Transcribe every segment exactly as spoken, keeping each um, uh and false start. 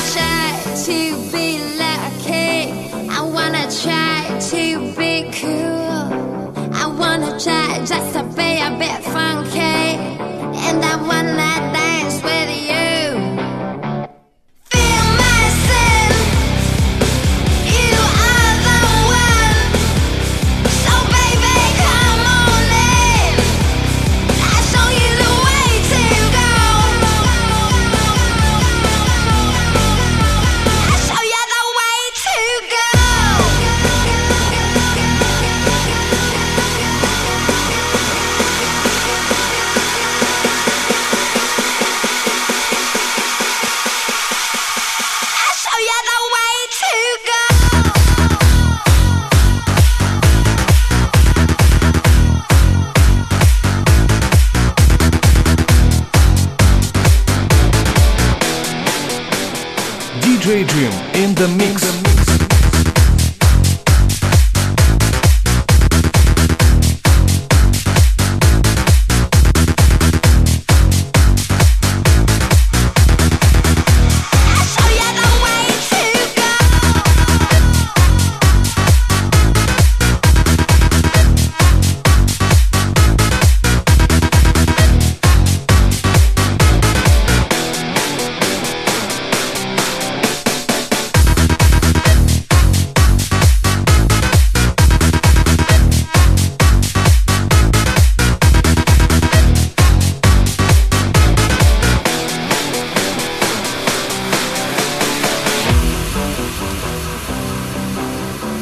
try to be lucky. I wanna try to be cool. I wanna try just to be a bit funky. And I wanna dance with you. Feel my sin. You are the one. So baby, come on in. I'll show you the way to go. I'll show you the way to go. I'll show you the way to go. D J Dream in the mix. I'll show you the way to go.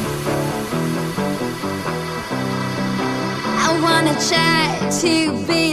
I wanna try to be